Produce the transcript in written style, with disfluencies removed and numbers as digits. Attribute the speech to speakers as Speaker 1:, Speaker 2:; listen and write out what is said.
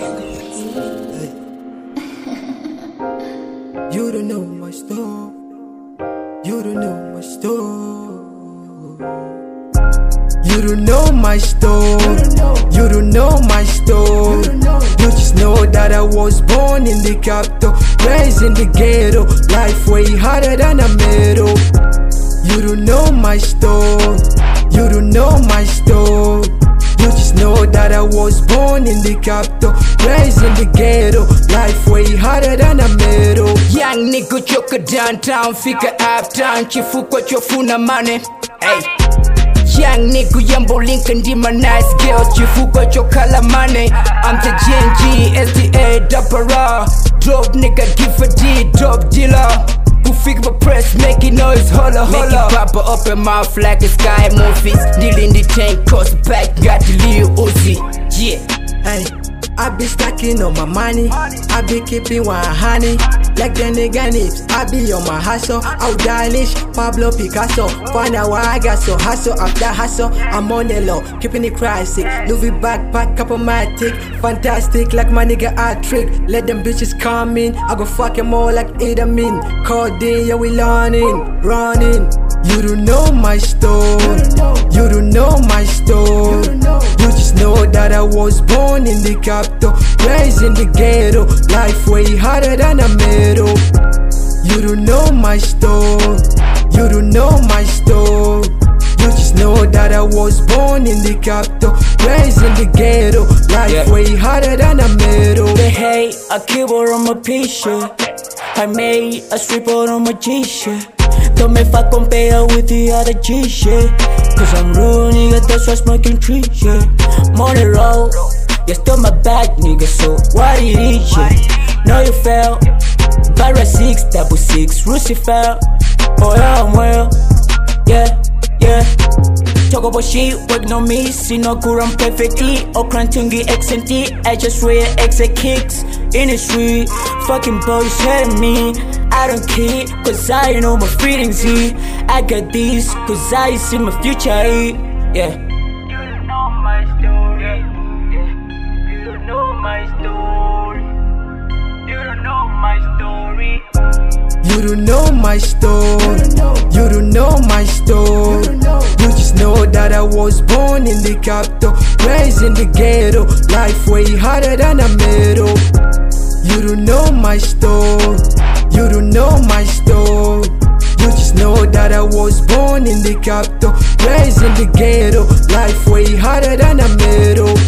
Speaker 1: You don't know my story. You don't know my story. You don't know my story. You don't know my story. You just know that I was born in the capital, raised in the ghetto. Life way harder than a metal. You don't know my story. You don't know my story. You just know that I was born in the capital, raised in the ghetto. Life way harder than a metal.
Speaker 2: Young nigga choka downtown, fika uptown, chifuko chofuna money. Hey. Young nigga yambo Lincoln di my nice girls, chifuko chokala money. I'm the GNG, SDA, Dapara. Dope nigga, give a D, dope dealer. Who fix my press, making noise, holla, holla. Make it pop up in mouth like a sky movies. Deal in the tank, cross the pack, got the Lil Uzi. Yeah.
Speaker 1: Hey, I be stacking on my money. I be keeping 100. Like the nigga nips, I be on my hustle. I'll Danish, Pablo Picasso. Find out why I got so hustle after hustle. I'm on the low, keeping it classic. Louis backpack, up on my tick. Fantastic, like my nigga I trick. Let them bitches come in. I go fuck them all like Edamin. Codeine, yeah we learning, running. You don't know my story. You don't know my story. You just know that I was born in the capital, raised in the ghetto. Life way harder than a metal. You don't know my story. You don't know my story. You just know that I was born in the capital, raised in the ghetto. Life way harder than a metal.
Speaker 3: They hate a keyboard on my picture. I made a stripper on my G-shit. Don't me fuck compare with the other G-shit. Cause I'm real nigga, that's why smoking tree shit. Money roll, you still my back nigga, so what it is shit. Know you fell, Barra 666, Rusi fell. Oh yeah, I'm well, yeah, yeah. Talk about shit, working on me, see no good, I'm perfectly. Okran tungi XNT, I just wear exit kicks in the street. Fucking boys hating me, I don't care, cause I know my feelings here. I got this, cause I see my future here, yeah.
Speaker 4: You don't know my story, yeah. You don't know my story. You don't know my story.
Speaker 1: You don't know my story. You don't know my story. You just know that I was born in the capital, raised in the ghetto. Life way harder than a metal. You don't know my story. You don't know my story. You just know that I was born in the capital, raised in the ghetto. Life way harder than a metal.